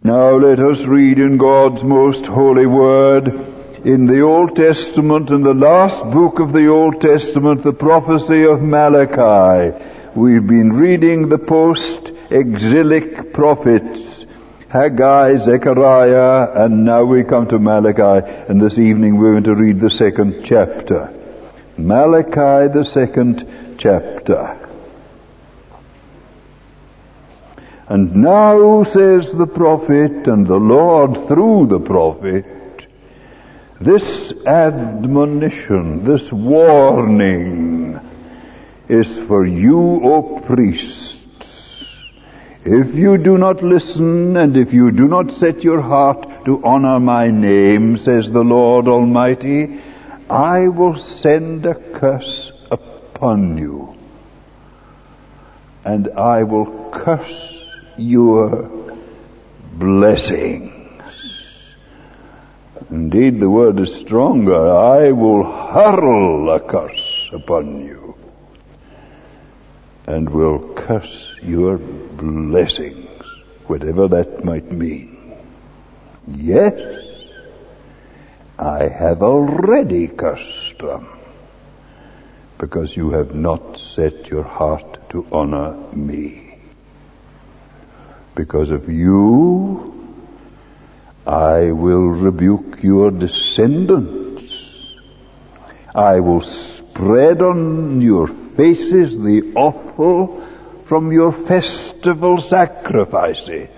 Now let us read in God's most holy word, in the Old Testament, in the last book of the Old Testament, the prophecy of Malachi. We've been reading the post-exilic prophets, Haggai, Zechariah, and now we come to Malachi, and this evening we're going to read the second chapter. Malachi, the second chapter. And now, says the prophet, and the Lord through the prophet, this admonition, this warning is for you, O priests. If you do not listen, and if you do not set your heart to honor my name, says the Lord Almighty, I will send a curse upon you, and I will curse your blessings. Indeed, the word is stronger. I will hurl a curse upon you and will curse your blessings, whatever that might mean. Yes, I have already cursed them, because you have not set your heart to honor me. Because of you, I will rebuke your descendants. I will spread on your faces the offal from your festival sacrifices,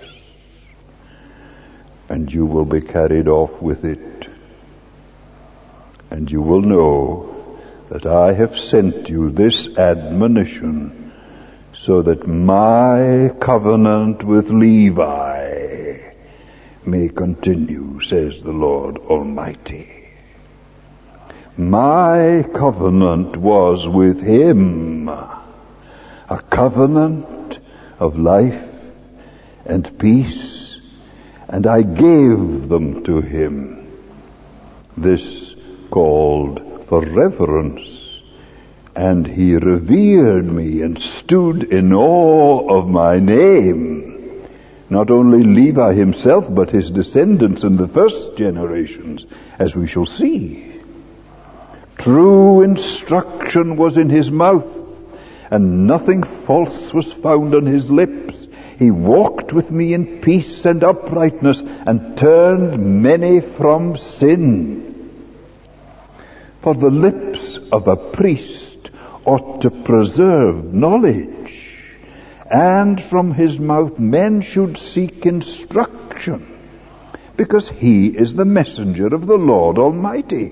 and you will be carried off with it. And you will know that I have sent you this admonition, so that my covenant with Levi may continue, says the Lord Almighty. My covenant was with him, a covenant of life and peace, and I gave them to him. This called for reverence. And he revered me and stood in awe of my name. Not only Levi himself, but his descendants in the first generations, as we shall see. True instruction was in his mouth, and nothing false was found on his lips. He walked with me in peace and uprightness, and turned many from sin. For the lips of a priest ought to preserve knowledge, and from his mouth men should seek instruction, because he is the messenger of the Lord Almighty.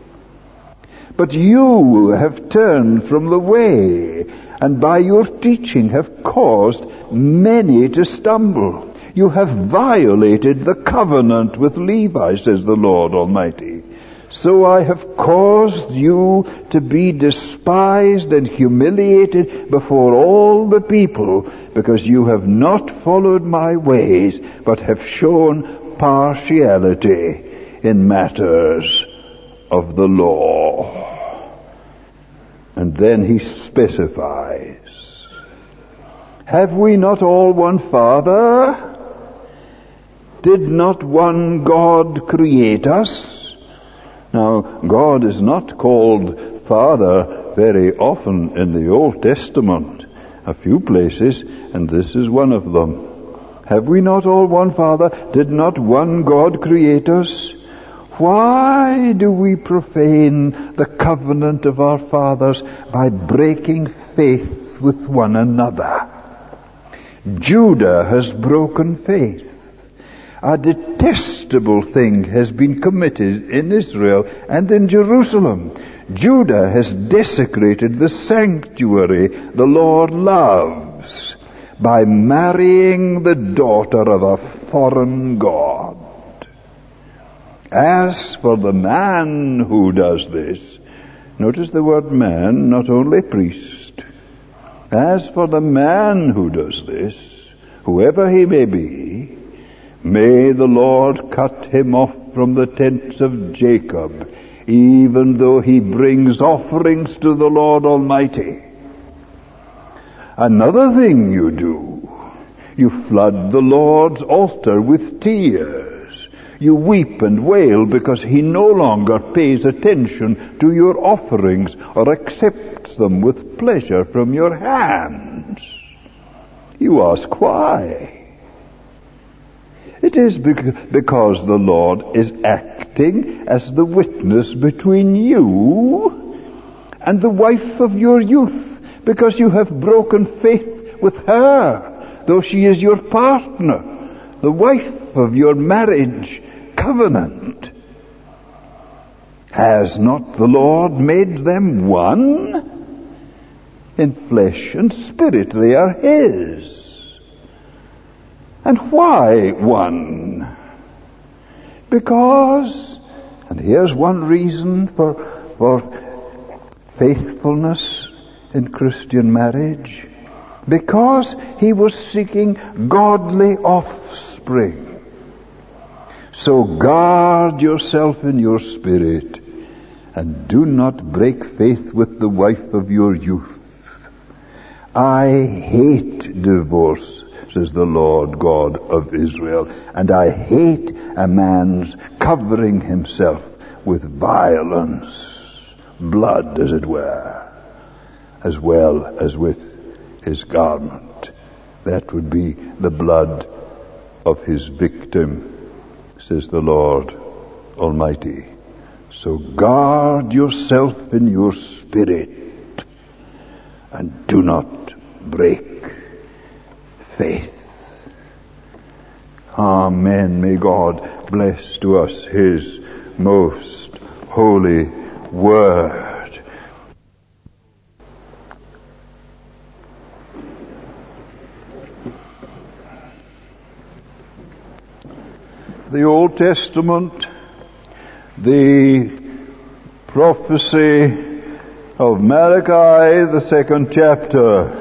But you have turned from the way, and by your teaching have caused many to stumble. You have violated the covenant with Levi, says the Lord Almighty. So I have caused you to be despised and humiliated before all the people, because you have not followed my ways, but have shown partiality in matters of the law. And then he specifies, have we not all one Father? Did not one God create us? Now, God is not called Father very often in the Old Testament. A few places, and this is one of them. Have we not all one Father? Did not one God create us? Why do we profane the covenant of our fathers by breaking faith with one another? Judah has broken faith. A detestable thing has been committed in Israel and in Jerusalem. Judah has desecrated the sanctuary the Lord loves by marrying the daughter of a foreign god. As for the man who does this, notice the word man, not only priest. As for the man who does this, whoever he may be, may the Lord cut him off from the tents of Jacob, even though he brings offerings to the Lord Almighty. Another thing you do, You flood the Lord's altar with tears. You weep and wail because he no longer pays attention to your offerings or accepts them with pleasure from your hands. You ask why. It is because the Lord is acting as the witness between you and the wife of your youth, because you have broken faith with her, though she is your partner, the wife of your marriage covenant. Has not the Lord made them one? In flesh and spirit they are his. And why one? Because, and here's one reason for faithfulness in Christian marriage, because he was seeking godly offspring. So guard yourself in your spirit, and do not break faith with the wife of your youth. I hate divorce, says the Lord God of Israel, and I hate a man's covering himself with violence, blood as it were, as well as with his garment. That would be the blood of his victim, says the Lord Almighty. So guard yourself in your spirit and do not break faith. Amen. May God bless to us his most holy word. The Old Testament, the prophecy of Malachi, the 2nd chapter.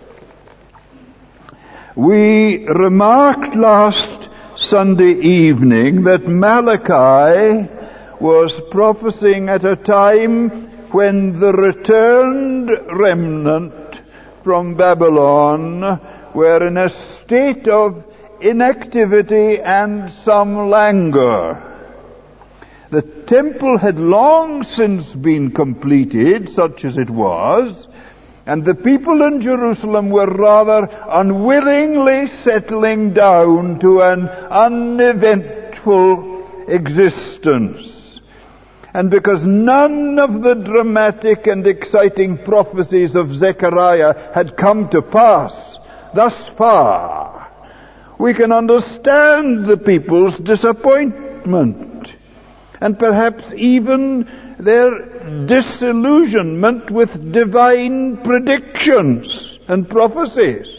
We remarked last Sunday evening that Malachi was prophesying at a time when the returned remnant from Babylon were in a state of inactivity and some languor. The temple had long since been completed, such as it was, and the people in Jerusalem were rather unwillingly settling down to an uneventful existence. And because none of the dramatic and exciting prophecies of Zechariah had come to pass thus far, we can understand the people's disappointment, and perhaps even their disillusionment with divine predictions and prophecies.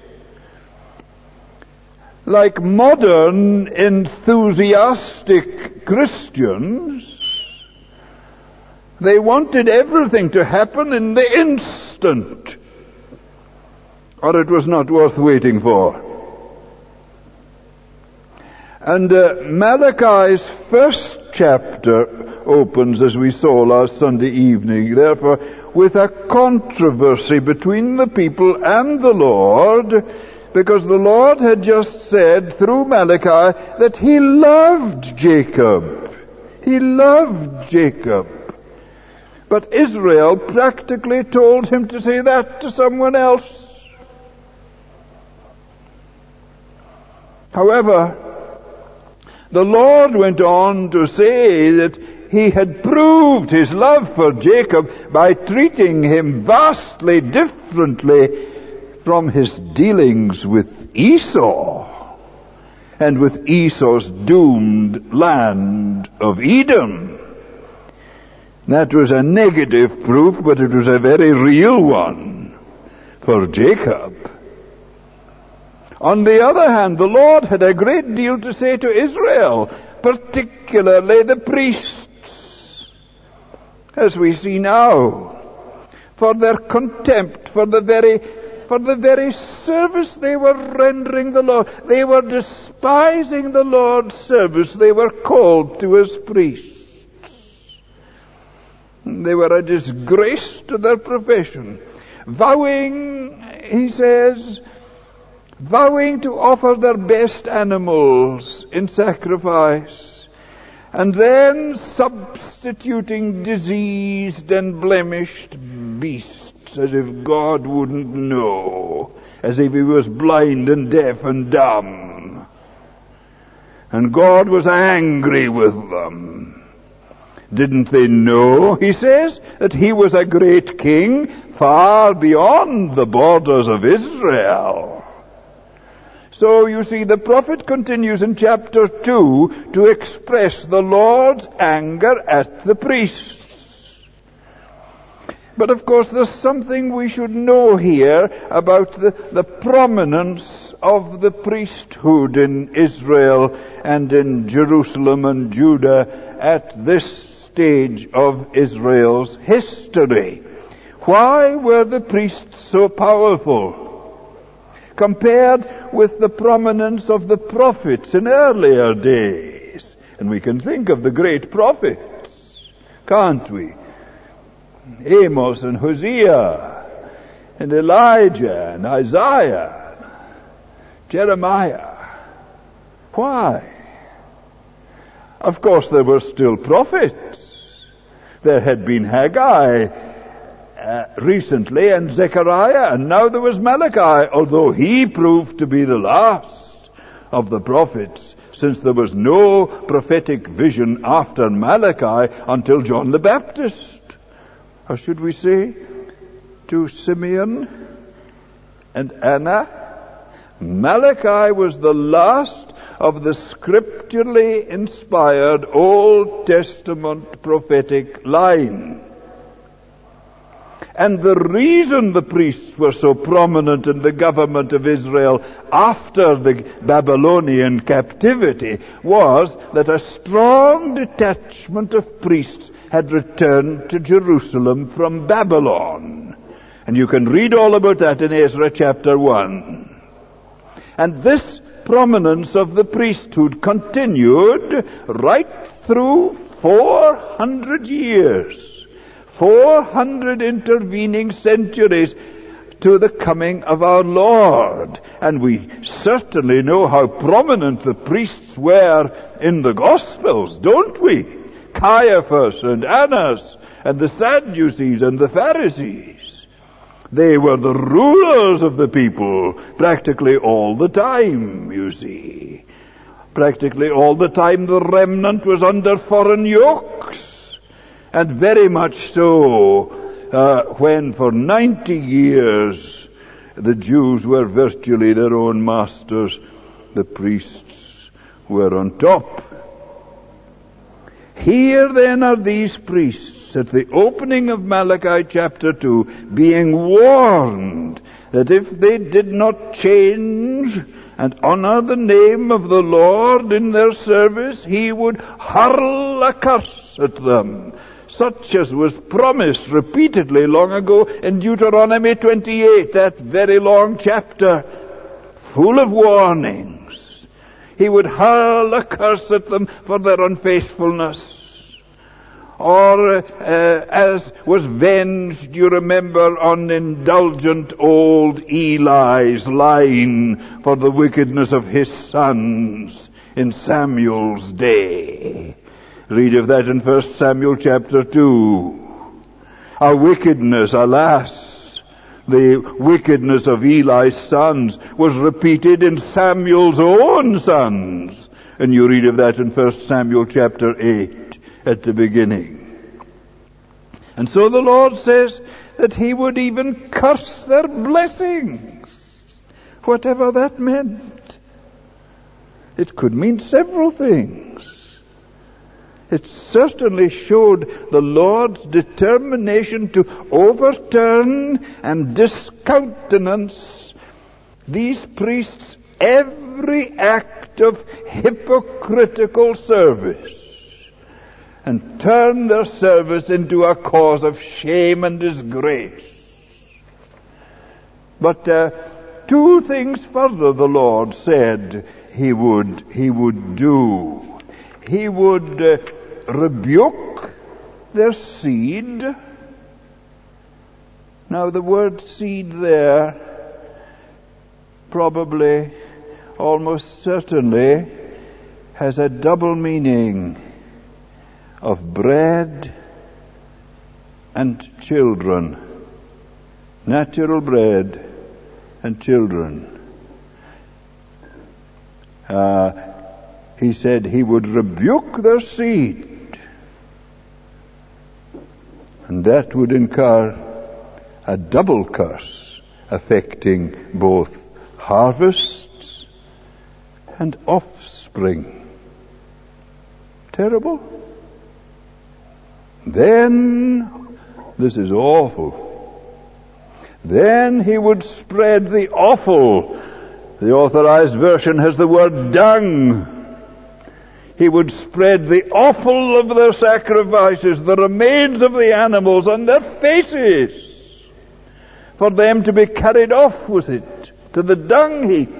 Like modern enthusiastic Christians, they wanted everything to happen in the instant, or it was not worth waiting for. And Malachi's first chapter opens, as we saw last Sunday evening, therefore, with a controversy between the people and the Lord, because the Lord had just said through Malachi that he loved Jacob. He loved Jacob. But Israel practically told him to say that to someone else. However, the Lord went on to say that he had proved his love for Jacob by treating him vastly differently from his dealings with Esau and with Esau's doomed land of Edom. That was a negative proof, but it was a very real one for Jacob. On the other hand, the Lord had a great deal to say to Israel, particularly the priests, as we see now, for their contempt for the very service they were rendering the Lord. They were despising the Lord's service they were called to as priests. They were a disgrace to their profession, vowing, he says, vowing to offer their best animals in sacrifice, and then substituting diseased and blemished beasts as if God wouldn't know, as if he was blind and deaf and dumb. And God was angry with them. Didn't they know, he says, that he was a great king far beyond the borders of Israel? So you see, the prophet continues in chapter 2 to express the Lord's anger at the priests. But of course there's something we should know here about the prominence of the priesthood in Israel and in Jerusalem and Judah at this stage of Israel's history. Why were the priests so powerful compared with the prominence of the prophets in earlier days? And we can think of the great prophets, can't we? Amos and Hosea and Elijah and Isaiah, Jeremiah. Why? Of course there were still prophets. There had been Haggai recently and Zechariah, and now there was Malachi, although he proved to be the last of the prophets, since there was no prophetic vision after Malachi until John the Baptist. Or should we say, to Simeon and Anna? Malachi was the last of the scripturally inspired Old Testament prophetic line. And the reason the priests were so prominent in the government of Israel after the Babylonian captivity was that a strong detachment of priests had returned to Jerusalem from Babylon. And you can read all about that in Ezra chapter 1. And this prominence of the priesthood continued right through 400 years, 400 intervening centuries to the coming of our Lord. And we certainly know how prominent the priests were in the Gospels, don't we? Caiaphas and Annas and the Sadducees and the Pharisees. They were the rulers of the people practically all the time, you see. Practically all the time the remnant was under foreign yokes. And very much so when for 90 years the Jews were virtually their own masters, the priests were on top. Here then are these priests at the opening of Malachi chapter 2 being warned that if they did not change and honor the name of the Lord in their service, he would hurl a curse at them, such as was promised repeatedly long ago in Deuteronomy 28, that very long chapter, full of warnings. He would hurl a curse at them for their unfaithfulness. Or as was venged, you remember, on indulgent old Eli's line for the wickedness of his sons in Samuel's day. Read of that in 1 Samuel chapter 2. Our wickedness, alas, the wickedness of Eli's sons was repeated in Samuel's own sons. And you read of that in 1 Samuel chapter 8 at the beginning. And so the Lord says that he would even curse their blessings, whatever that meant. It could mean several things. It certainly showed the Lord's determination to overturn and discountenance these priests' every act of hypocritical service and turn their service into a cause of shame and disgrace. But two things further the Lord said he would do. He would rebuke their seed. Now the word seed there probably, almost certainly, has a double meaning of bread and children. Natural bread and children. He said he would rebuke their seed, and that would incur a double curse affecting both harvests and offspring. Terrible. Then, this is awful, then he would spread the offal. The Authorized Version has the word dung. He would spread the offal of their sacrifices, the remains of the animals, on their faces, for them to be carried off with it to the dung heap.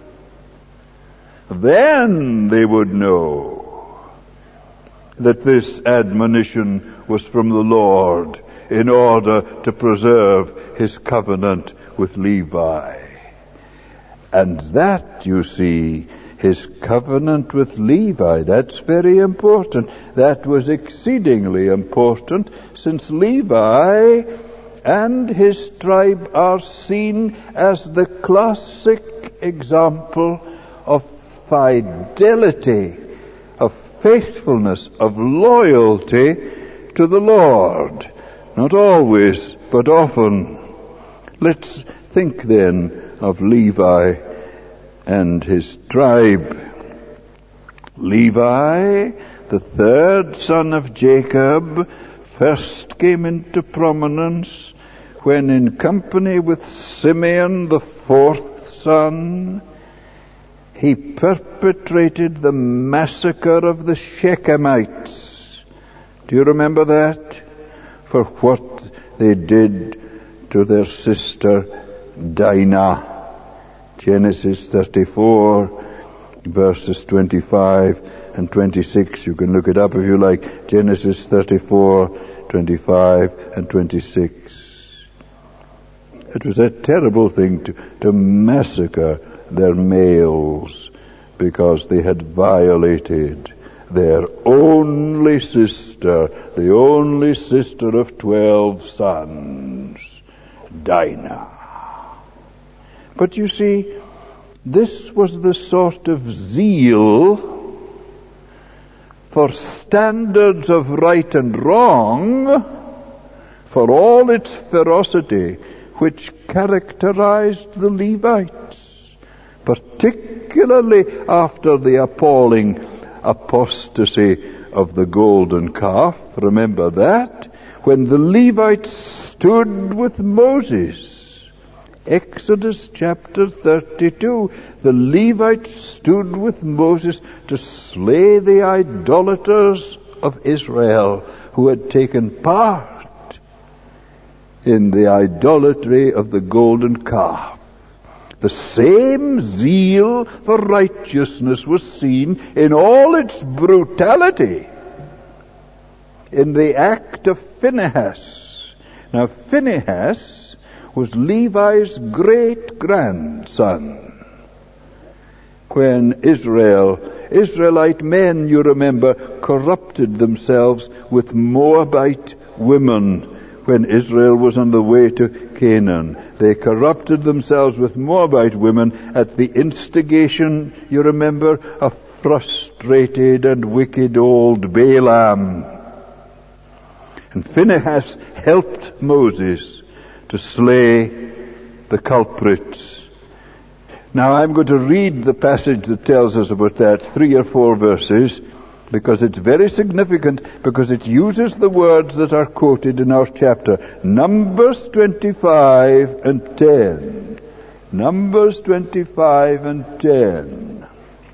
Then they would know that this admonition was from the Lord in order to preserve his covenant with Levi. And that, you see, his covenant with Levi, that's very important. That was exceedingly important, since Levi and his tribe are seen as the classic example of fidelity, of faithfulness, of loyalty to the Lord. Not always, but often. Let's think then of Levi and his tribe. Levi, the third son of Jacob, first came into prominence when, in company with Simeon, the fourth son, he perpetrated the massacre of the Shechemites. Do you remember that? For what they did to their sister Dinah. Genesis 34, verses 25 and 26. You can look it up if you like. Genesis 34, 25 and 26. It was a terrible thing to massacre their males because they had violated their only sister, the only sister of 12 sons, Dinah. But you see, this was the sort of zeal for standards of right and wrong, for all its ferocity, which characterized the Levites, particularly after the appalling apostasy of the golden calf. Remember that? When the Levites stood with Moses. Exodus chapter 32. The Levites stood with Moses to slay the idolaters of Israel who had taken part in the idolatry of the golden calf. The same zeal for righteousness was seen in all its brutality in the act of Phinehas. Now, Phinehas was Levi's great-grandson. When Israelite men, you remember, corrupted themselves with Moabite women when Israel was on the way to Canaan. They corrupted themselves with Moabite women at the instigation, you remember, of frustrated and wicked old Balaam. And Phinehas helped Moses to slay the culprits. Now I'm going to read the passage that tells us about that, 3 or 4 verses, because it's very significant, because it uses the words that are quoted in our chapter. Numbers 25 and 10. Numbers 25 and 10.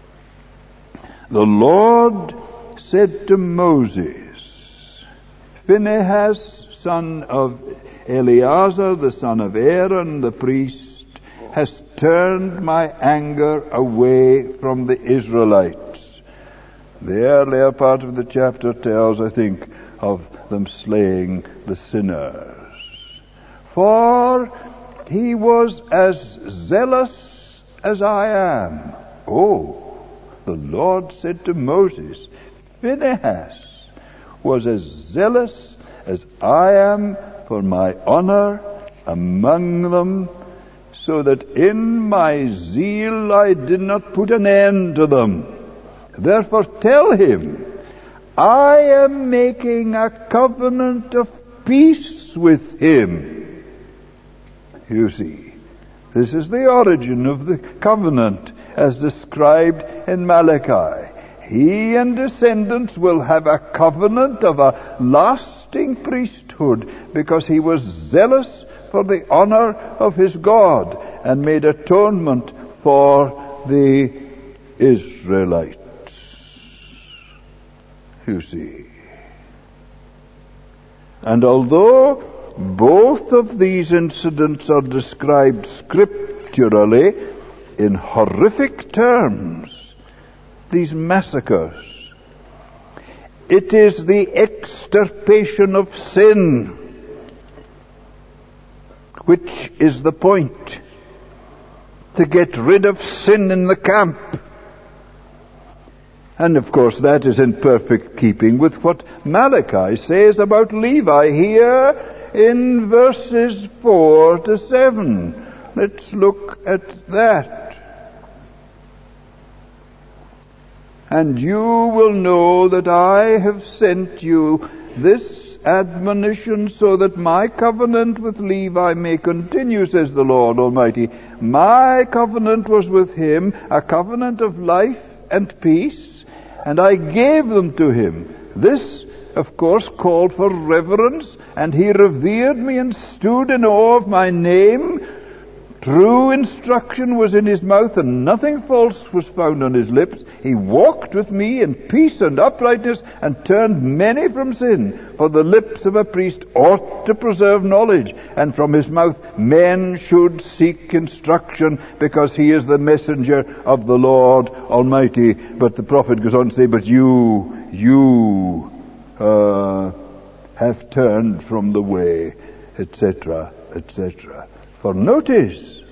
The Lord said to Moses, Phinehas, son of Eleazar, the son of Aaron, the priest, has turned my anger away from the Israelites. The earlier part of the chapter tells, I think, of them slaying the sinners. For he was as zealous as I am. Oh, the Lord said to Moses, Phinehas was as zealous as I am for my honor among them, so that in my zeal I did not put an end to them. Therefore tell him, I am making a covenant of peace with him. You see, this is the origin of the covenant as described in Malachi. He and descendants will have a covenant of a lasting priesthood, because he was zealous for the honor of his God and made atonement for the Israelites. You see. And although both of these incidents are described scripturally in horrific terms, these massacres, it is the extirpation of sin which is the point. To get rid of sin in the camp. And of course that is in perfect keeping with what Malachi says about Levi here in verses 4 to 7. Let's look at that. And you will know that I have sent you this admonition, so that my covenant with Levi may continue, says the Lord Almighty. My covenant was with him, a covenant of life and peace, and I gave them to him. This, of course, called for reverence, and he revered me and stood in awe of my name. True instruction was in his mouth, and nothing false was found on his lips. He walked with me in peace and uprightness, and turned many from sin. For the lips of a priest ought to preserve knowledge, and from his mouth men should seek instruction, because he is the messenger of the Lord Almighty. But the prophet goes on to say, but you have turned from the way, etc., etc. For notice,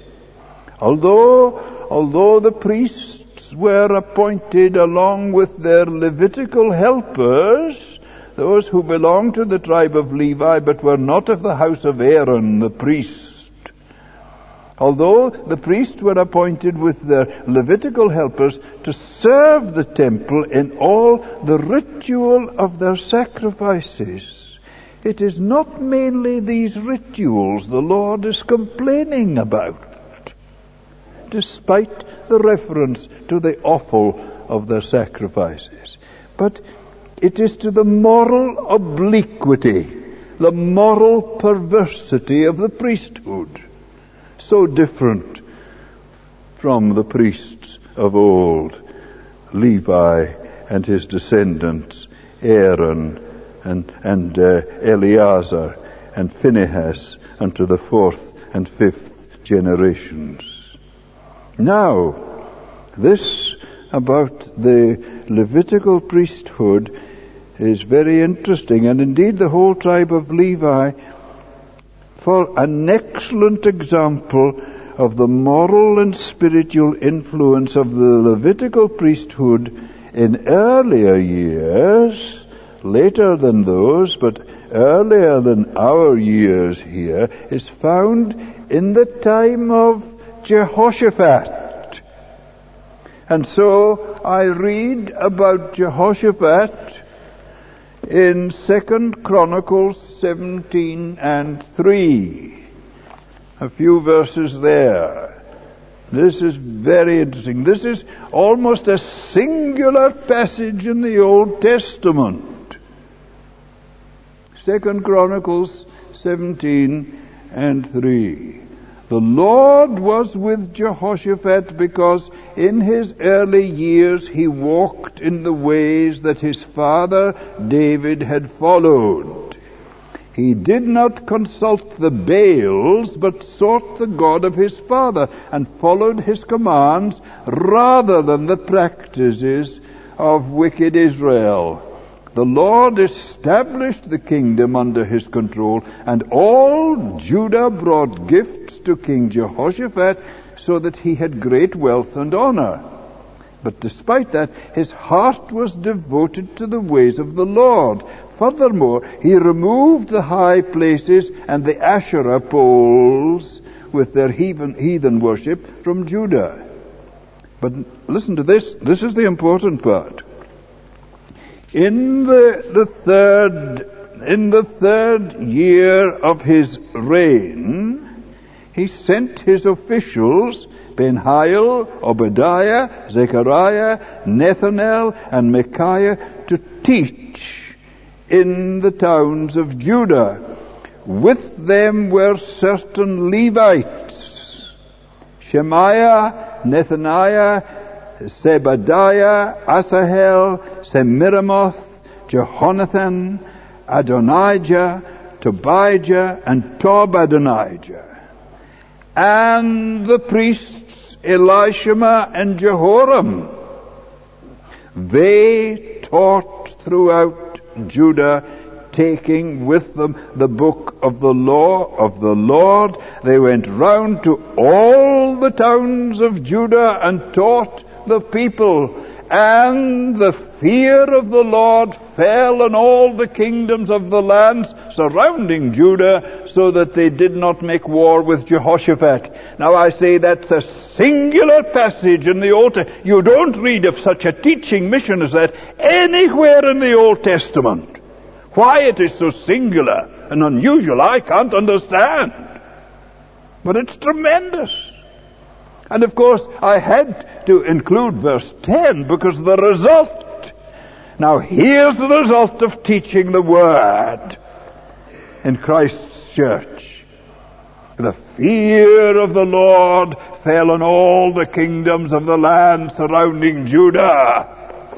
although the priests were appointed along with their Levitical helpers, those who belonged to the tribe of Levi but were not of the house of Aaron the priest, although the priests were appointed with their Levitical helpers to serve the temple in all the ritual of their sacrifices, it is not mainly these rituals the Lord is complaining about, despite the reference to the offal of their sacrifices. But it is to the moral obliquity, the moral perversity of the priesthood, so different from the priests of old, Levi and his descendants, Aaron and Eleazar and Phinehas unto the 4th and 5th generations. Now, this about the Levitical priesthood is very interesting, and indeed the whole tribe of Levi, for an excellent example of the moral and spiritual influence of the Levitical priesthood in earlier years, later than those, but earlier than our years here, is found in the time of Jehoshaphat. And so I read about Jehoshaphat in 2 Chronicles 17 and 3. A few verses there. This is very interesting. This is almost a singular passage in the Old Testament. 2 Chronicles 17 and 3. The Lord was with Jehoshaphat because in his early years he walked in the ways that his father David had followed. He did not consult the Baals, but sought the God of his father and followed his commands rather than the practices of wicked Israel. The Lord established the kingdom under his control, and all Judah brought gifts to King Jehoshaphat so that he had great wealth and honor. But despite that, his heart was devoted to the ways of the Lord. Furthermore, he removed the high places and the Asherah poles with their heathen worship from Judah. But listen to this. This is the important part. In the third year of his reign, he sent his officials, Ben-Hail, Obadiah, Zechariah, Nethanel, and Micaiah, to teach in the towns of Judah. With them were certain Levites, Shemaiah, Nethaniah, Zebadiah, Asahel, Semiramoth, Jehonathan, Adonijah, Tobijah, and Tobadonijah. And the priests Elishama and Jehoram. They taught throughout Judah, taking with them the book of the law of the Lord. They went round to all the towns of Judah and taught the people. And the fear of the Lord fell on all the kingdoms of the lands surrounding Judah, so that they did not make war with Jehoshaphat. Now I say that's a singular passage in the Old Testament. You don't read of such a teaching mission as that anywhere in the Old Testament. Why it is so singular and unusual, I can't understand. But it's tremendous. And of course, I had to include verse 10 because the result. Now here's the result of teaching the Word in Christ's church. The fear of the Lord fell on all the kingdoms of the land surrounding Judah.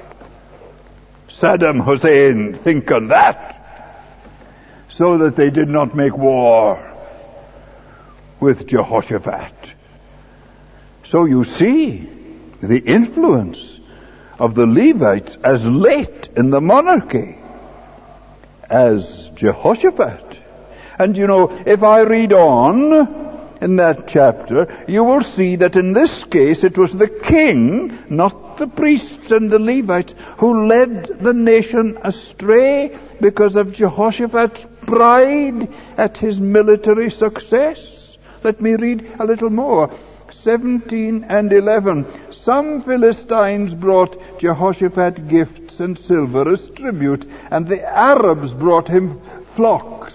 Saddam Hussein, think on that. So that they did not make war with Jehoshaphat. So you see the influence of the Levites as late in the monarchy as Jehoshaphat. And you know, if I read on in that chapter, you will see that in this case it was the king, not the priests and the Levites, who led the nation astray because of Jehoshaphat's pride at his military success. Let me read a little more. 17 and 11. Some Philistines brought Jehoshaphat gifts and silver as tribute, and the Arabs brought him flocks,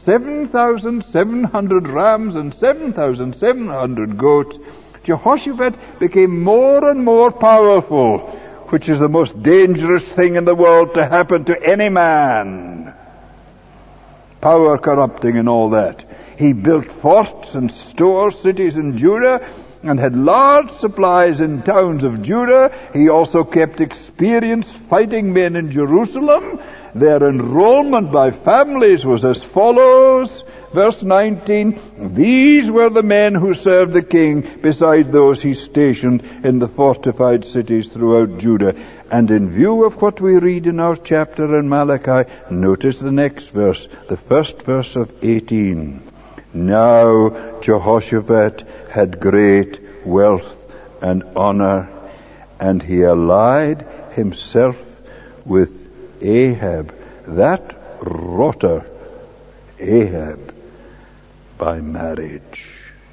7,700 rams and 7,700 goats. Jehoshaphat became more and more powerful, which is the most dangerous thing in the world to happen to any man. Power corrupting and all that. He built forts and store cities in Judah and had large supplies in towns of Judah. He also kept experienced fighting men in Jerusalem. Their enrollment by families was as follows. Verse 19, these were the men who served the king, beside those he stationed in the fortified cities throughout Judah. And in view of what we read in our chapter in Malachi, notice the next verse, the first verse of 18. Now Jehoshaphat had great wealth and honor, and he allied himself with Ahab, that rotter Ahab, by marriage.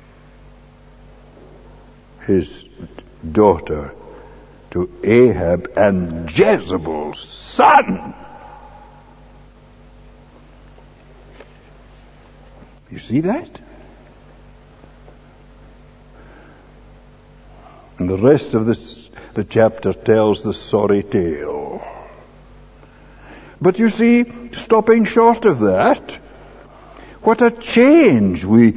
His daughter to Ahab and Jezebel's son. You see that? And the rest of the chapter tells the sorry tale. But you see, stopping short of that, what a change we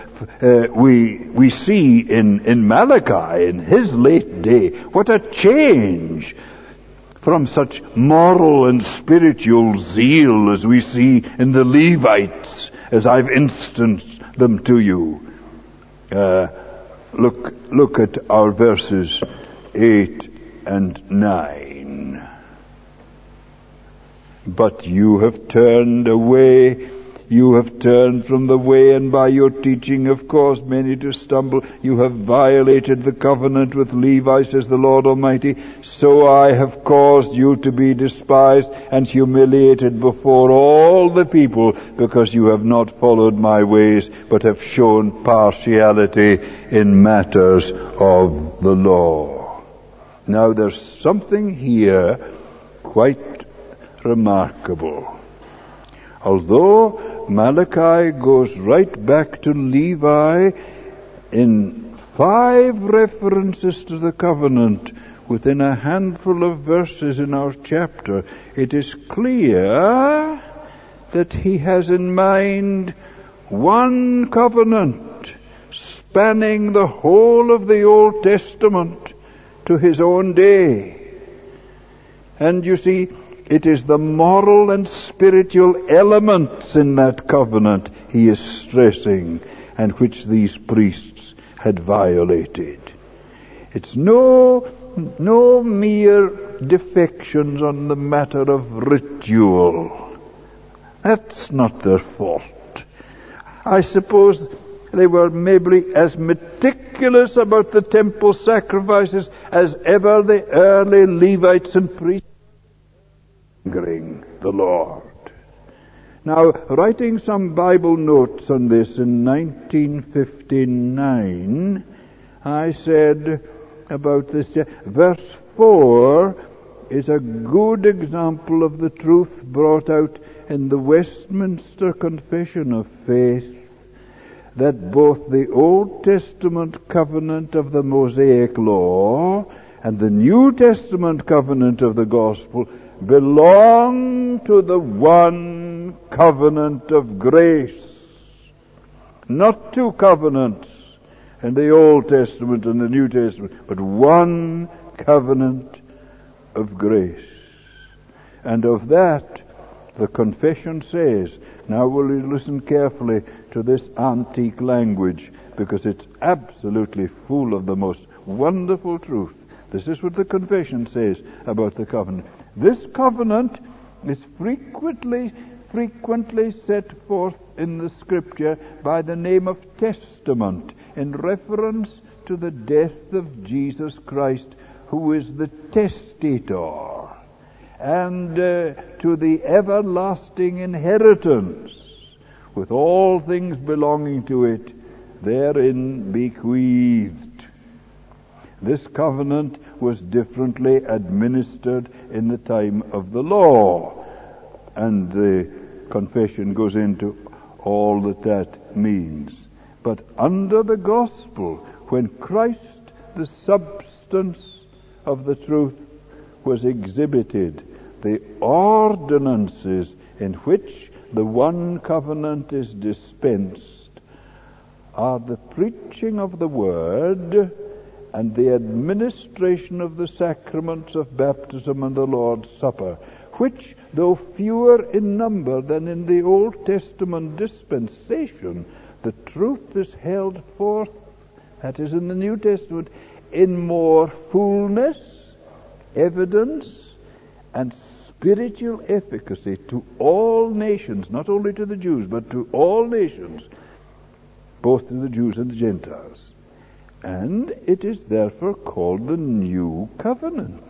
see in Malachi in his late day. What a change from such moral and spiritual zeal as we see in the Levites, as I've instanced them to you. Look at our verses 8 and 9. But you have turned away You have turned from the way, and by your teaching have caused many to stumble. You have violated the covenant with Levi, says the Lord Almighty. So I have caused you to be despised and humiliated before all the people, because you have not followed my ways, but have shown partiality in matters of the law. Now there's something here quite remarkable. Although Malachi goes right back to Levi in 5 references to the covenant within a handful of verses in our chapter, it is clear that he has in mind one covenant spanning the whole of the Old Testament to his own day. And you see, it is the moral and spiritual elements in that covenant he is stressing, and which these priests had violated. It's no mere defections on the matter of ritual. That's not their fault. I suppose they were maybe as meticulous about the temple sacrifices as ever the early Levites and priests. The Lord. Now, writing some Bible notes on this in 1959, I said about this, verse 4 is a good example of the truth brought out in the Westminster Confession of Faith, that both the Old Testament covenant of the Mosaic Law and the New Testament covenant of the Gospel belong to the one covenant of grace. Not 2 covenants in the Old Testament and the New Testament, but one covenant of grace. And of that, the confession says, now will you listen carefully to this antique language, because it's absolutely full of the most wonderful truth. This is what the confession says about the covenant. This covenant is frequently set forth in the Scripture by the name of testament, in reference to the death of Jesus Christ, who is the testator, and to the everlasting inheritance, with all things belonging to it, therein bequeathed. This covenant was differently administered in the time of the law, and the confession goes into all that means. But under the gospel, when Christ, the substance of the truth, was exhibited, the ordinances in which the one covenant is dispensed are the preaching of the word and the administration of the sacraments of baptism and the Lord's Supper, which, though fewer in number than in the Old Testament dispensation, the truth is held forth, that is in the New Testament, in more fullness, evidence, and spiritual efficacy to all nations, not only to the Jews, but to all nations, both to the Jews and the Gentiles. And it is therefore called the New Covenant.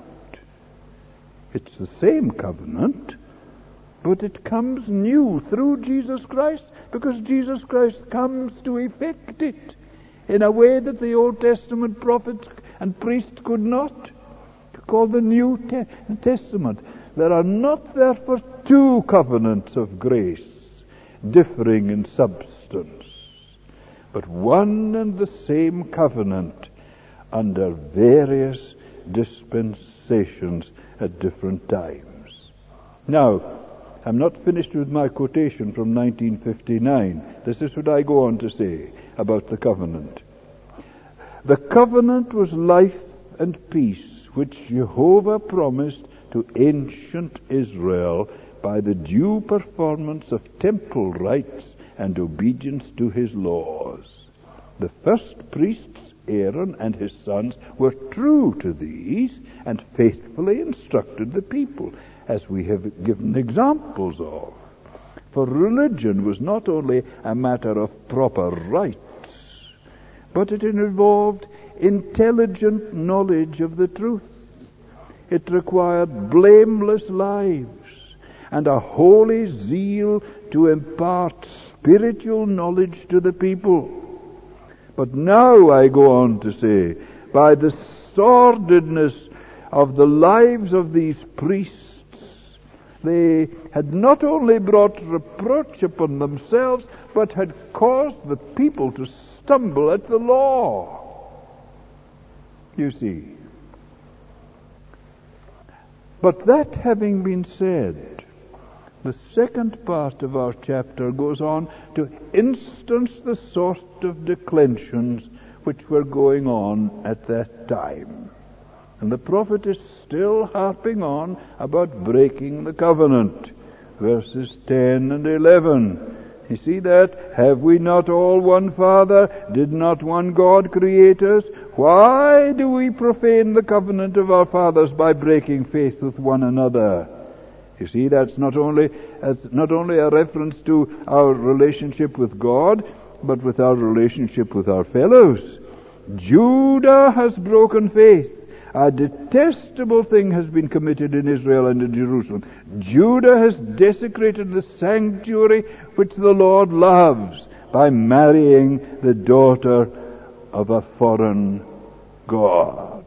It's the same covenant, but it comes new through Jesus Christ, because Jesus Christ comes to effect it in a way that the Old Testament prophets and priests could not. Called the New Testament. There are not therefore 2 covenants of grace differing in substance, but one and the same covenant under various dispensations at different times. Now, I'm not finished with my quotation from 1959. This is what I go on to say about the covenant. The covenant was life and peace, which Jehovah promised to ancient Israel by the due performance of temple rites and obedience to his laws. The first priests, Aaron and his sons, were true to these and faithfully instructed the people, as we have given examples of. For religion was not only a matter of proper rites, but it involved intelligent knowledge of the truth. It required blameless lives and a holy zeal to impart spiritual knowledge to the people. But now I go on to say, by the sordidness of the lives of these priests, they had not only brought reproach upon themselves, but had caused the people to stumble at the law. You see. But that having been said, the second part of our chapter goes on to instance the sort of declensions which were going on at that time. And the prophet is still harping on about breaking the covenant. Verses 10 and 11. You see that? Have we not all one Father? Did not one God create us? Why do we profane the covenant of our fathers by breaking faith with one another? You see, that's not only a reference to our relationship with God, but with our relationship with our fellows. Judah has broken faith. A detestable thing has been committed in Israel and in Jerusalem. Judah has desecrated the sanctuary which the Lord loves by marrying the daughter of a foreign god.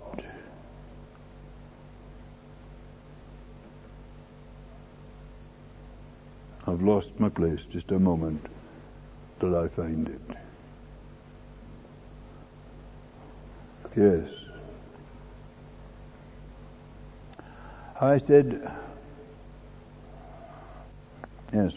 I've lost my place. Just a moment till I find it. Yes. I said, yes.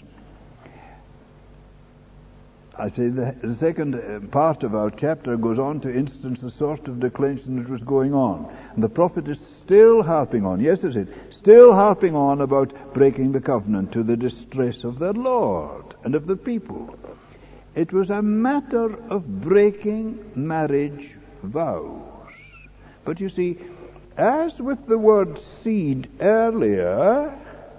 I say the second part of our chapter goes on to instance the sort of declension that was going on. And the prophet is still harping on, yes, is it? Still harping on about breaking the covenant to the distress of the Lord and of the people. It was a matter of breaking marriage vows. But you see, as with the word seed earlier,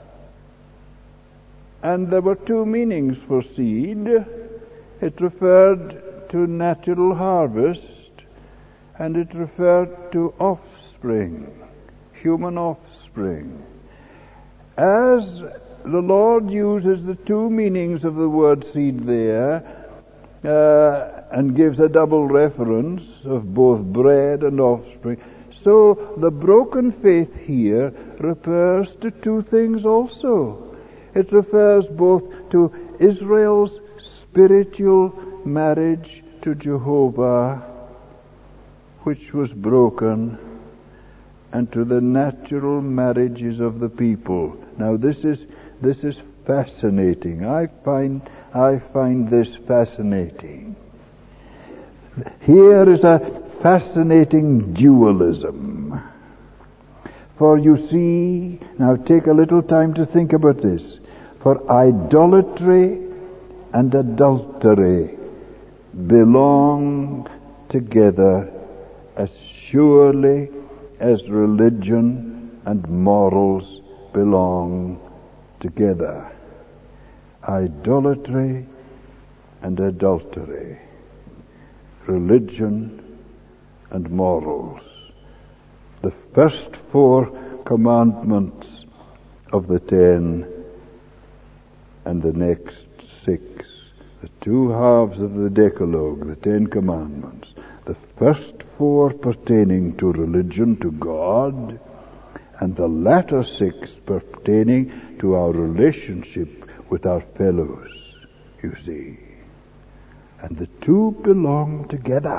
and there were two meanings for seed, it referred to natural harvest, and it referred to offspring, human offspring. As the Lord uses the two meanings of the word seed there, and gives a double reference of both bread and offspring, so the broken faith here refers to two things also. It refers both to Israel's spiritual marriage to Jehovah, which was broken, and to the natural marriages of the people. Now this is fascinating. I find this fascinating. Here is a fascinating dualism. For you see, now take a little time to think about this. For idolatry and adultery belong together as surely as religion and morals belong together. Idolatry and adultery, religion and morals. The first 4 commandments of the 10 and the next 6. The 2 halves of the Decalogue, the 10 commandments. The first 4 pertaining to religion, to God, and the latter 6 pertaining to our relationship with our fellows, you see. And the 2 belong together.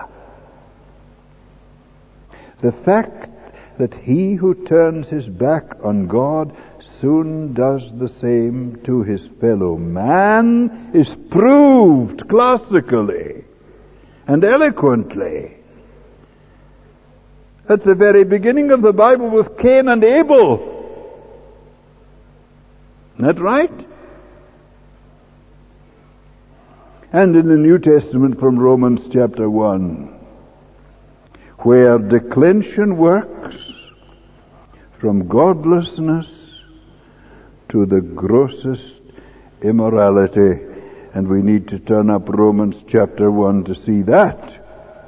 The fact that he who turns his back on God soon does the same to his fellow man is proved classically and eloquently at the very beginning of the Bible with Cain and Abel. Isn't that right? And in the New Testament from Romans chapter 1, where declension works from godlessness to the grossest immorality. And we need to turn up Romans chapter 1 to see that.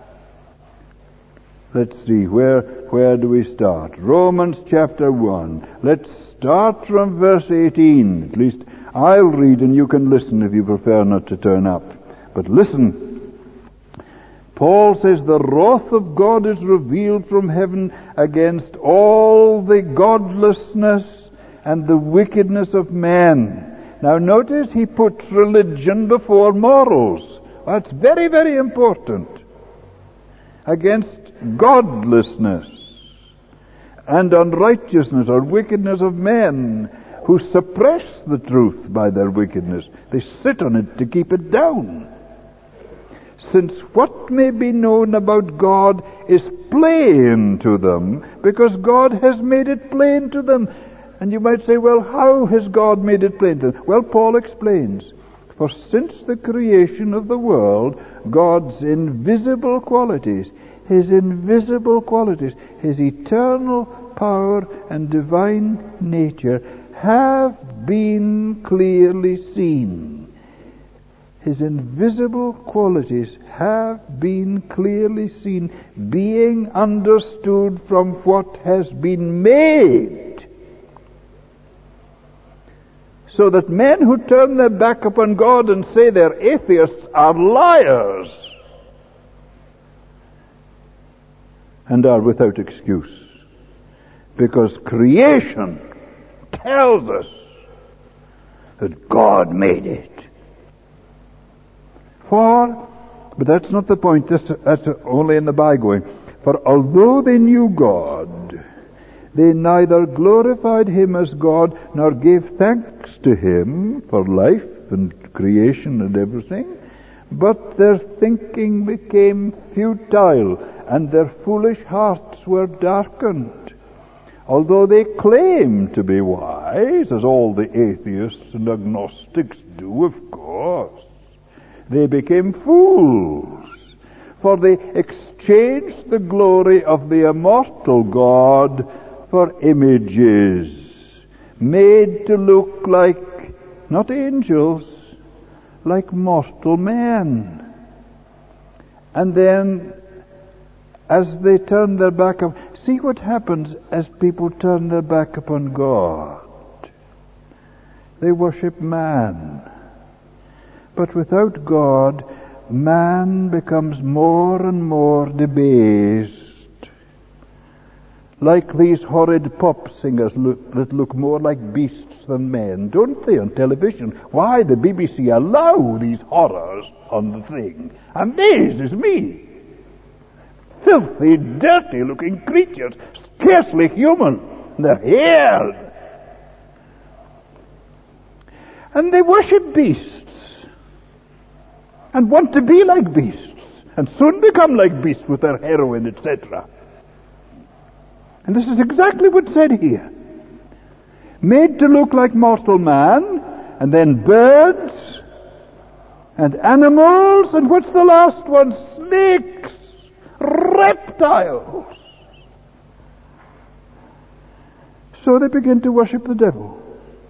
Let's see, where do we start? Romans chapter 1. Let's start from verse 18. At least I'll read and you can listen if you prefer not to turn up. But listen. Paul says, the wrath of God is revealed from heaven against all the godlessness and the wickedness of men. Now notice he puts religion before morals. That's very, very important. Against godlessness and unrighteousness or wickedness of men who suppress the truth by their wickedness. They sit on it to keep it down. Since what may be known about God is plain to them, because God has made it plain to them. And you might say, well, how has God made it plain to them? Well, Paul explains. For since the creation of the world, God's invisible qualities, His eternal power and divine nature have been clearly seen. His invisible qualities have been clearly seen, being understood from what has been made. So that men who turn their back upon God and say they're atheists are liars and are without excuse. Because creation tells us that God made it. But that's not the point. That's only in the bygoing. For although they knew God, they neither glorified Him as God nor gave thanks to Him for life and creation and everything, but their thinking became futile and their foolish hearts were darkened. Although they claimed to be wise, as all the atheists and agnostics do, of course, they became fools, for they exchanged the glory of the immortal God for images made to look like, not angels, like mortal men. And then, as they turn their back on, see what happens as people turn their back upon God. They worship man. But without God, man becomes more and more debased. Like these horrid pop singers that look more like beasts than men, don't they, on television? Why, the BBC allow these horrors on the thing. Amazes me. Filthy, dirty-looking creatures, scarcely human. They're hair. And they worship beasts. And want to be like beasts, and soon become like beasts with their heroin, etc. And this is exactly what's said here. Made to look like mortal man, and then birds, and animals, and what's the last one? Snakes, reptiles. So they begin to worship the devil.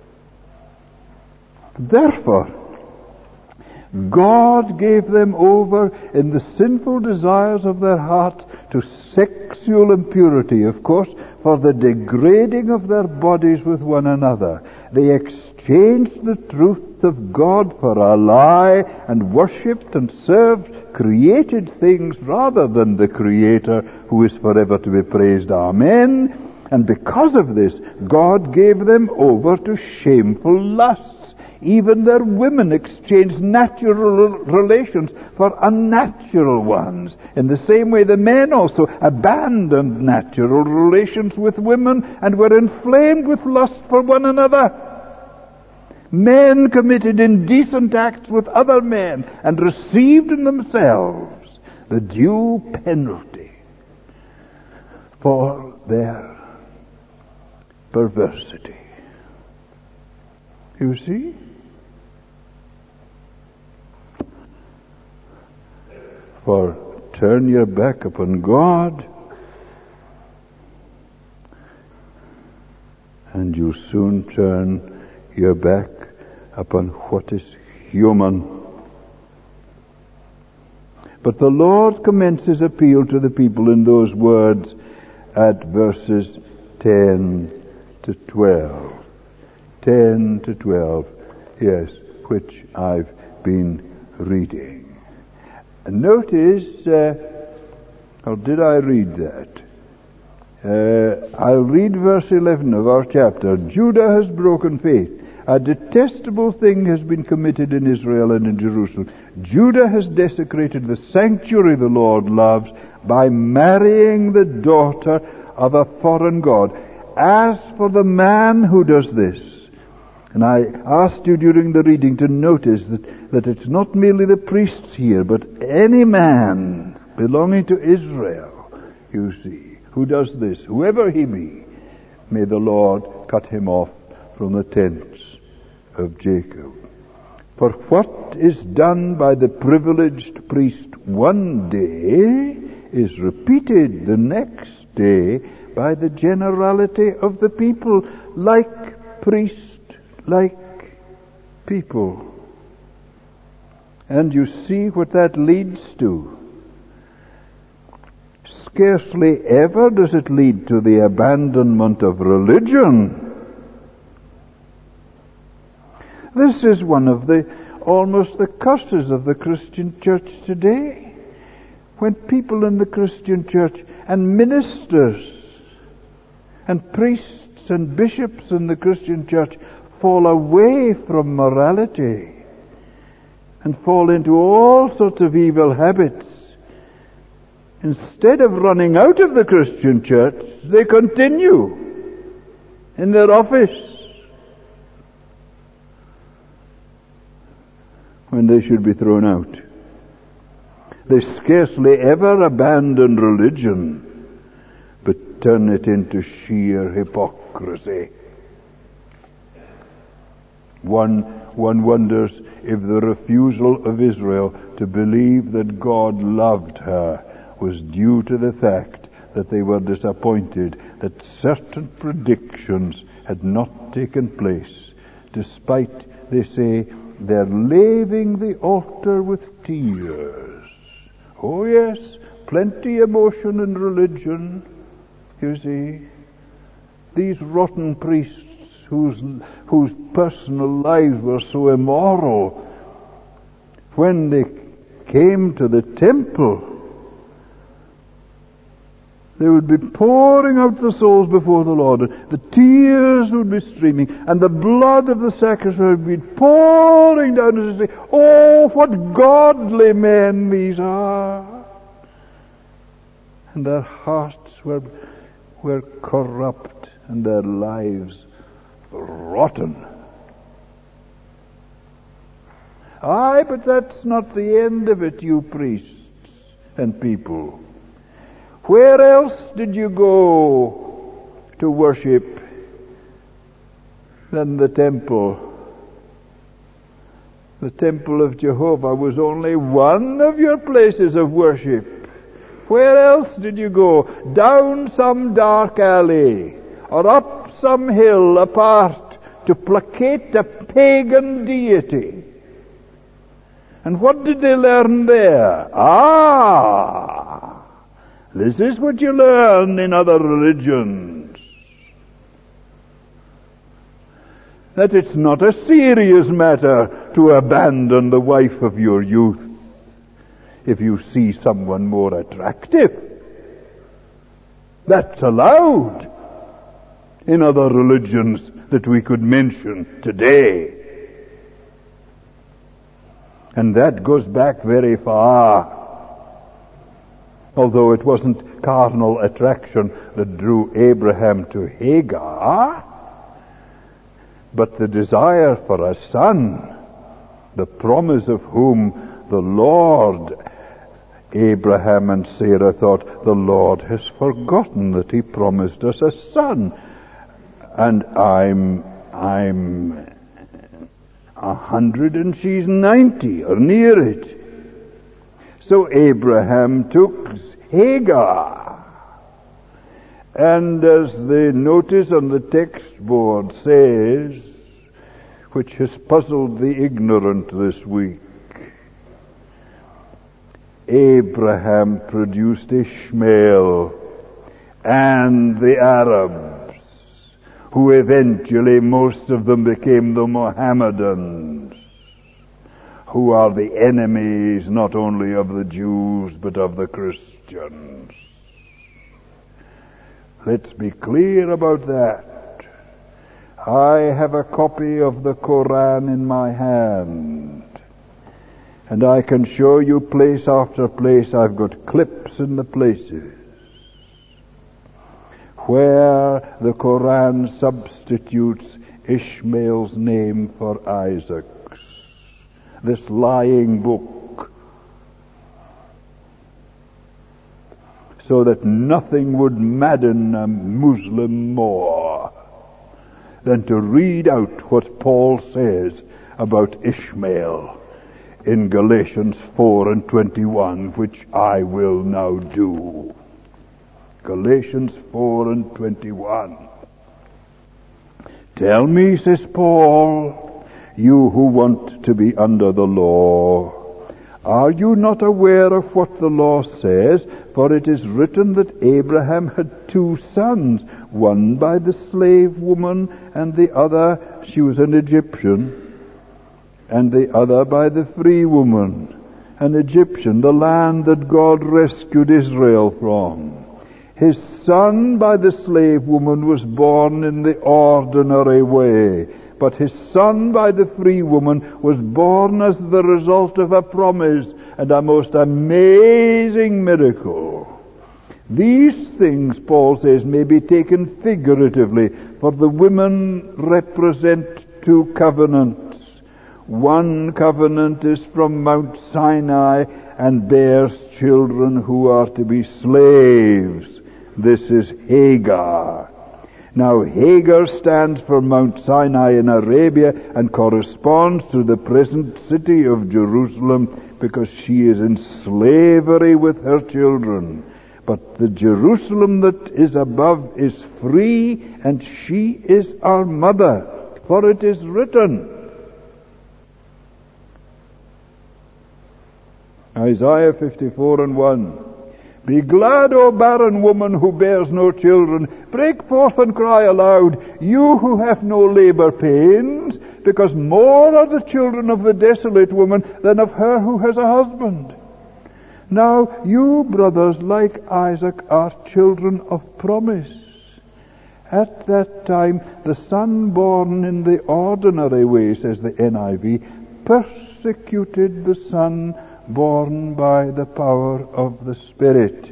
Therefore, God gave them over in the sinful desires of their heart to sexual impurity, of course, for the degrading of their bodies with one another. They exchanged the truth of God for a lie and worshipped and served created things rather than the Creator, who is forever to be praised. Amen. And because of this, God gave them over to shameful lusts. Even their women exchanged natural relations for unnatural ones. In the same way, the men also abandoned natural relations with women and were inflamed with lust for one another. Men committed indecent acts with other men and received in themselves the due penalty for their perversity. You see? For turn your back upon God, and you soon turn your back upon what is human. But the Lord commenced his appeal to the people in those words at verses 10 to 12. 10 to 12, yes, which I've been reading. And notice, or did I read that? I'll read verse 11 of our chapter. Judah has broken faith. A detestable thing has been committed in Israel and in Jerusalem. Judah has desecrated the sanctuary the Lord loves by marrying the daughter of a foreign god. As for the man who does this, and I asked you during the reading to notice that it's not merely the priests here, but any man belonging to Israel, you see, who does this, whoever he be, may the Lord cut him off from the tents of Jacob. For what is done by the privileged priest one day is repeated the next day by the generality of the people, like priest, like people. And you see what that leads to. Scarcely ever does it lead to the abandonment of religion. This is one of almost the curses of the Christian church today. When people in the Christian church and ministers and priests and bishops in the Christian church fall away from morality and fall into all sorts of evil habits, instead of running out of the Christian church, they continue in their office when they should be thrown out. They scarcely ever abandon religion, but turn it into sheer hypocrisy. One wonders if the refusal of Israel to believe that God loved her was due to the fact that they were disappointed that certain predictions had not taken place, despite, they say, their laving the altar with tears. Oh yes, plenty emotion in religion, you see. These rotten priests whose personal lives were so immoral, when they came to the temple, they would be pouring out the souls before the Lord. The tears would be streaming, and the blood of the sacrifice would be pouring down as they say, oh, what godly men these are. And their hearts were corrupt, and their lives rotten. Aye, but that's not the end of it, you priests and people. Where else did you go to worship than the temple? The temple of Jehovah was only one of your places of worship. Where else did you go? Down some dark alley or up some hill apart to placate a pagan deity. And what did they learn there? This is what you learn in other religions. That it's not a serious matter to abandon the wife of your youth if you see someone more attractive. That's allowed in other religions that we could mention today. And that goes back very far. Although it wasn't carnal attraction that drew Abraham to Hagar, but the desire for a son, the promise of whom the Lord, Abraham and Sarah thought, the Lord has forgotten that he promised us a son. And I'm 100 and she's 90 or near it. So Abraham took Hagar. And as the notice on the text board says, which has puzzled the ignorant this week. Abraham produced Ishmael and the Arabs, who eventually, most of them, became the Mohammedans, who are the enemies not only of the Jews but of the Christians. Let's be clear about that. I have a copy of the Koran in my hand, and I can show you place after place. I've got clips in the places where the Koran substitutes Ishmael's name for Isaac's. This lying book, so that nothing would madden a Muslim more than to read out what Paul says about Ishmael in Galatians 4:21, which I will now do. Galatians 4:21. Tell me, says Paul, you who want to be under the law, are you not aware of what the law says? For it is written that Abraham had 2 sons, one by the slave woman, and the other, she was an Egyptian, and the other by the free woman, an Egyptian, the land that God rescued Israel from. His son by the slave woman was born in the ordinary way, but his son by the free woman was born as the result of a promise and a most amazing miracle. These things, Paul says, may be taken figuratively, for the women represent 2 covenants. One covenant is from Mount Sinai and bears children who are to be slaves. This is Hagar. Now, Hagar stands for Mount Sinai in Arabia and corresponds to the present city of Jerusalem because she is in slavery with her children. But the Jerusalem that is above is free, and she is our mother. For it is written, Isaiah 54:1, be glad, O barren woman who bears no children. Break forth and cry aloud, you who have no labor pains, because more are the children of the desolate woman than of her who has a husband. Now you, brothers, like Isaac, are children of promise. At that time, the son born in the ordinary way, says the NIV, persecuted the son born by the power of the Spirit.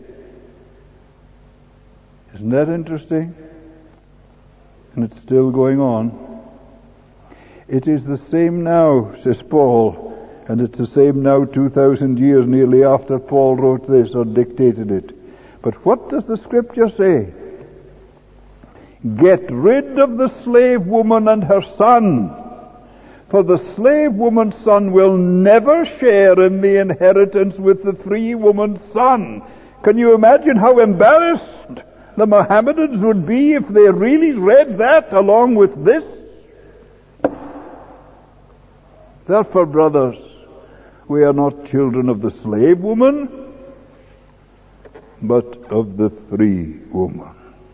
Isn't that interesting? And it's still going on. It is the same now, says Paul, and it's the same now 2,000 years nearly after Paul wrote this or dictated it. But what does the Scripture say? Get rid of the slave woman and her son, for the slave woman's son will never share in the inheritance with the free woman's son. Can you imagine how embarrassed the Mohammedans would be if they really read that along with this? Therefore, brothers, we are not children of the slave woman, but of the free woman.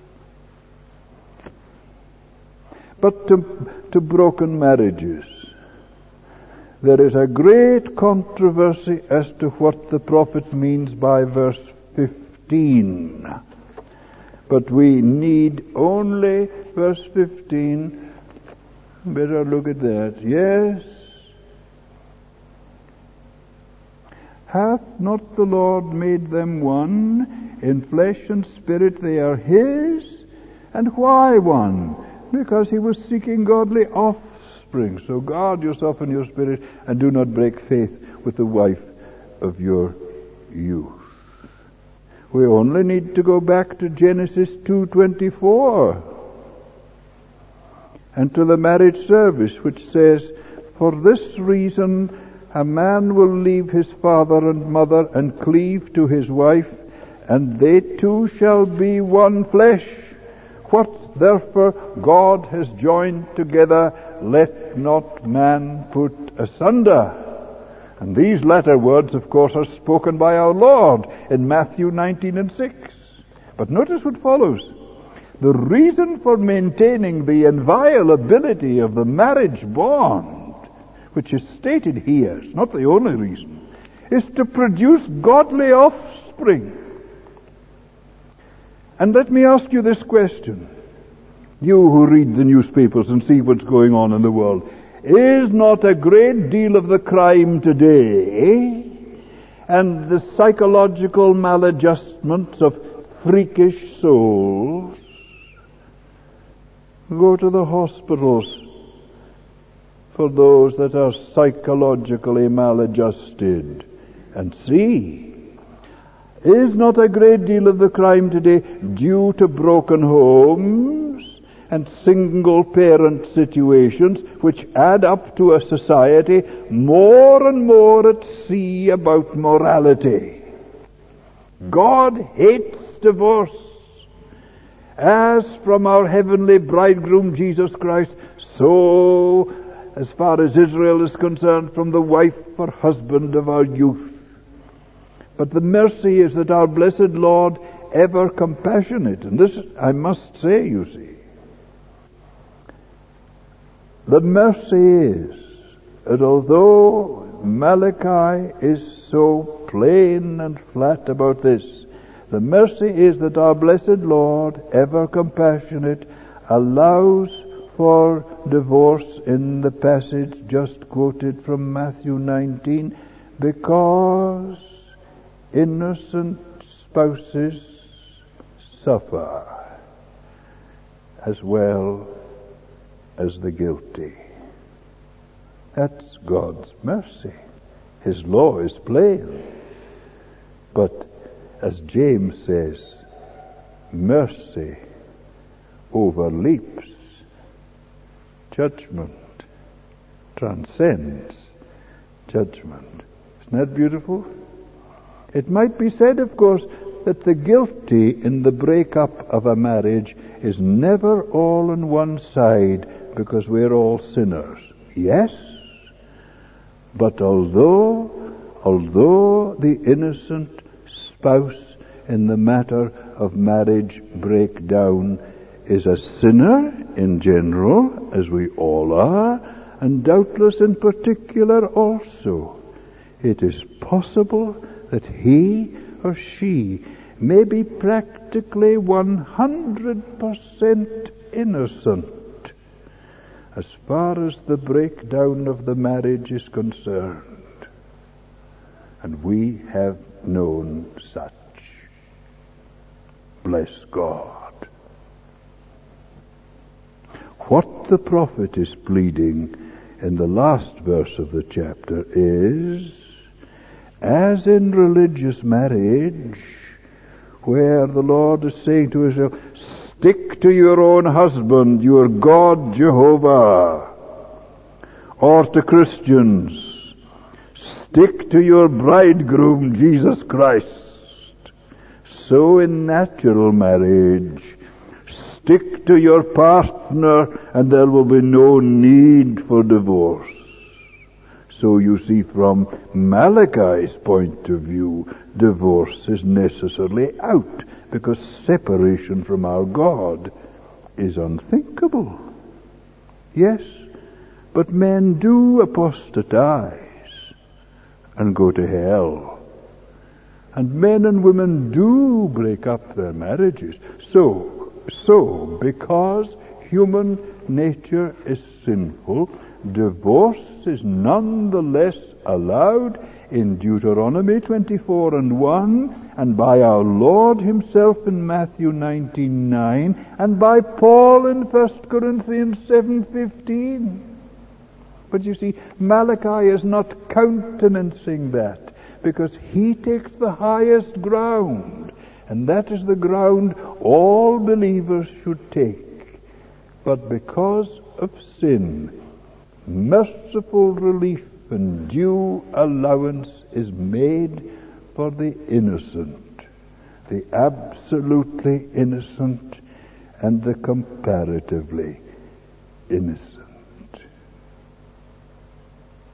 But to broken marriages, there is a great controversy as to what the prophet means by verse 15. But we need only verse 15. Better look at that. Yes. Hath not the Lord made them one? In flesh and spirit they are His. And why one? Because He was seeking godly offspring. So guard yourself in your spirit and do not break faith with the wife of your youth. We only need to go back to Genesis 2:24 and to the marriage service, which says, for this reason a man will leave his father and mother and cleave to his wife, and they two shall be one flesh. What therefore God has joined together, let not man put asunder. And these latter words, of course, are spoken by our Lord in Matthew 19:6. But notice what follows. The reason for maintaining the inviolability of the marriage bond, which is stated here, it's not the only reason, is to produce godly offspring. And let me ask you this question. You who read the newspapers and see what's going on in the world, is not a great deal of the crime today and the psychological maladjustments of freakish souls? Go to the hospitals for those that are psychologically maladjusted and see. Is not a great deal of the crime today due to broken homes and single-parent situations which add up to a society more and more at sea about morality? God hates divorce. As from our heavenly bridegroom Jesus Christ, so, as far as Israel is concerned, from the wife or husband of our youth. But the mercy is that our blessed Lord, ever compassionate, and this I must say, you see, the mercy is that although Malachi is so plain and flat about this, the mercy is that our blessed Lord, ever compassionate, allows for divorce in the passage just quoted from Matthew 19, because innocent spouses suffer as well as the guilty. That's God's mercy. His law is plain. But as James says, mercy overleaps judgment, transcends judgment. Isn't that beautiful? It might be said, of course, that the guilty in the breakup of a marriage is never all on one side because we're all sinners. Yes, but although the innocent spouse in the matter of marriage breakdown is a sinner in general, as we all are, and doubtless in particular also, it is possible that he or she may be practically 100% innocent as far as the breakdown of the marriage is concerned. And we have known such. Bless God. What the prophet is pleading in the last verse of the chapter is, as in religious marriage, where the Lord is saying to Israel, stick to your own husband, your God Jehovah. Or to Christians, stick to your bridegroom Jesus Christ. So in natural marriage, stick to your partner and there will be no need for divorce. So you see, from Malachi's point of view, divorce is necessarily out, because separation from our God is unthinkable. Yes, but men do apostatize and go to hell. And men and women do break up their marriages. So, because human nature is sinful, divorce is nonetheless allowed in Deuteronomy 24:1, and by our Lord himself in Matthew 19:9, and by Paul in 1 Corinthians 7:15. But you see, Malachi is not countenancing that, because he takes the highest ground, and that is the ground all believers should take. But because of sin, merciful relief and due allowance is made for the innocent, the absolutely innocent, and the comparatively innocent.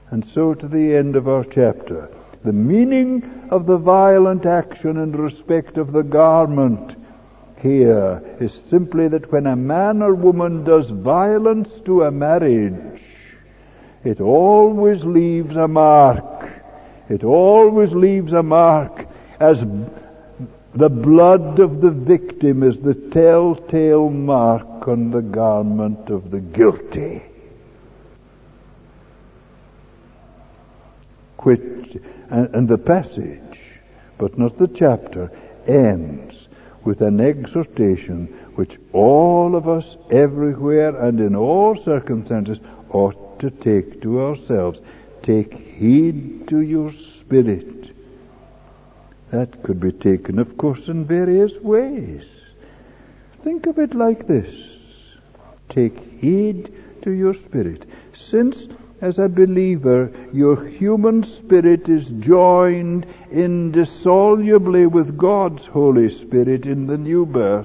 And so to the end of our chapter. The meaning of the violent action in respect of the garment here is simply that when a man or woman does violence to a marriage, it always leaves a mark. It always leaves a mark, as the blood of the victim is the telltale mark on the garment of the guilty. And the passage, but not the chapter, ends with an exhortation which all of us, everywhere and in all circumstances, ought to take to ourselves. Take heed to your spirit. That could be taken, of course, in various ways. Think of it like this. Take heed to your spirit. Since, as a believer, your human spirit is joined indissolubly with God's Holy Spirit in the new birth,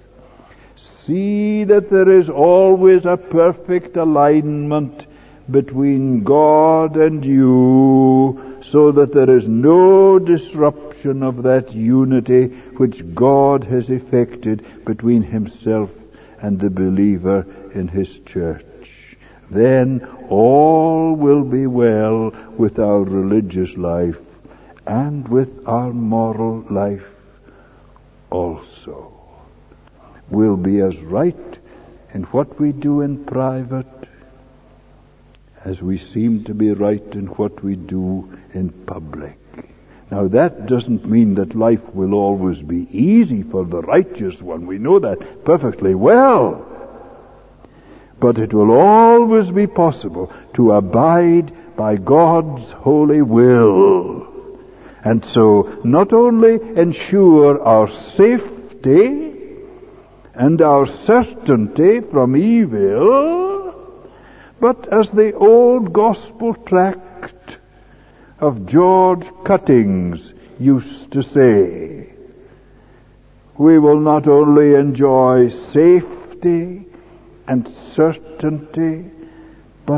see that there is always a perfect alignment between God and you, so that there is no disruption of that unity which God has effected between himself and the believer in his church. Then all will be well with our religious life and with our moral life also. We'll be as right in what we do in private as we seem to be right in what we do in public. Now that doesn't mean that life will always be easy for the righteous one. We know that perfectly well. But it will always be possible to abide by God's holy will. And so not only ensure our safety and our certainty from evil, but as the old gospel tract of George Cuttings used to say, we will not only enjoy safety and certainty, but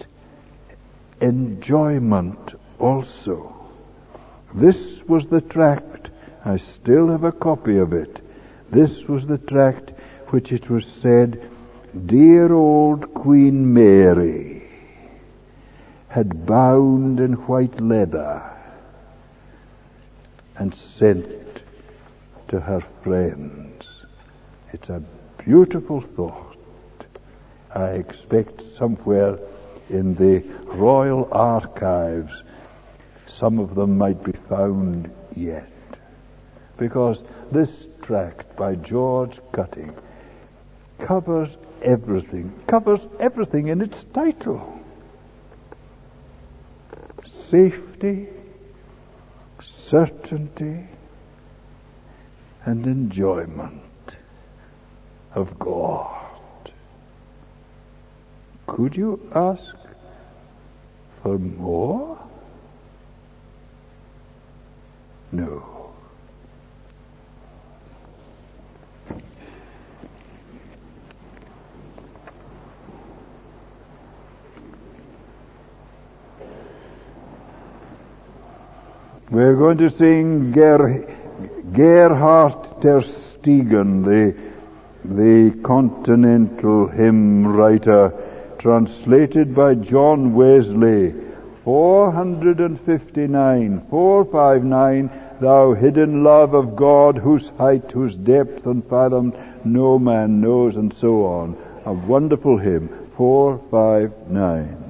enjoyment also. This was the tract, I still have a copy of it. This was the tract which it was said dear old Queen Mary had bound in white leather and sent to her friends. It's a beautiful thought. I expect somewhere in the Royal Archives some of them might be found yet. Because this tract by George Cutting covers everything in its title. Safety, certainty, and enjoyment of God. Could you ask for more? No. We're going to sing Gerhard ter Stegen, the continental hymn writer, translated by John Wesley, 459, Thou hidden love of God, whose height, whose depth unfathomed no man knows, and so on. A wonderful hymn, 459.